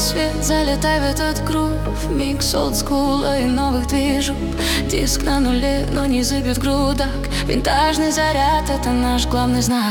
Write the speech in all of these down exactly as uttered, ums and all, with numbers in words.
свет, залетай в этот грув. Микс олдскула и новых движух. Диск на нуле, но не забит грудак. Винтажный заряд — это наш главный знак.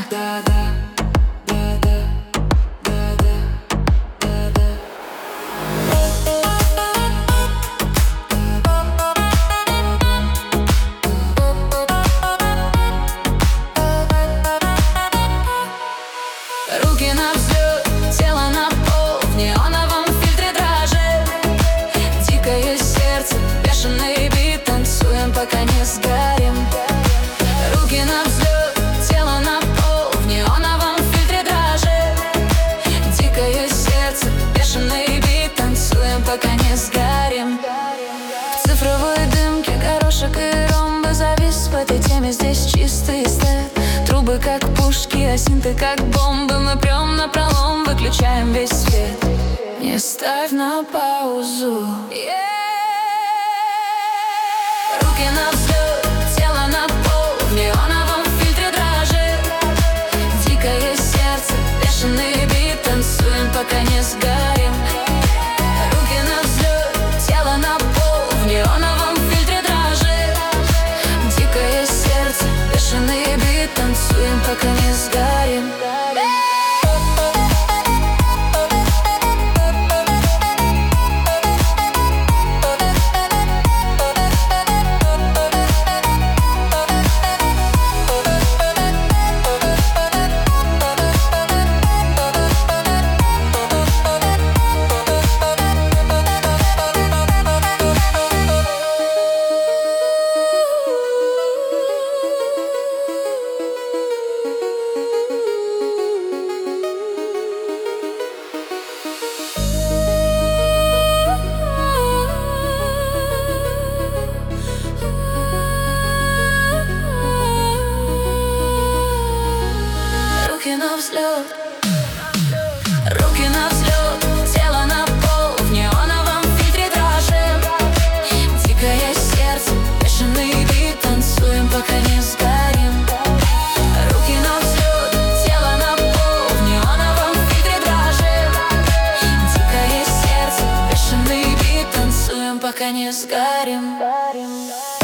Руки на взлет, тело на пол, в неоновом фильтре дрожит. Дикое сердце, бешеный бит, танцуем, пока не сгорим. Руки на взлет, тело на пол, в неоновом фильтре дрожит. Дикое сердце, бешеный бит, танцуем, пока не сгорим. В цифровой дымке горошек и ромбы завис. В этой теме здесь чистый эстет. Трубы как пушки, а синты как бомбы. Мы прям напролом выключаем весь свет. Не ставь на паузу. Yeah. Руки на взлет, тело на пол, в неоновом фильтре дрожит. Дикое сердце, бешеный бит, танцуем, пока не сгорим. Руки на взлет, тело на пол, в неоновом фильтре дрожит. Дикое сердце, бешеный бит, танцуем, пока не сгорим. Руки на взлет, руки на взлет, тело на пол, в неоновом фильтре дрожим. Дикое сердце, бешеный бит, танцуем, пока не сгорим. Руки на взлет, тело на пол, в неоновом фильтре дрожим. Дикое сердце, бешеный бит, танцуем, пока не сгорим.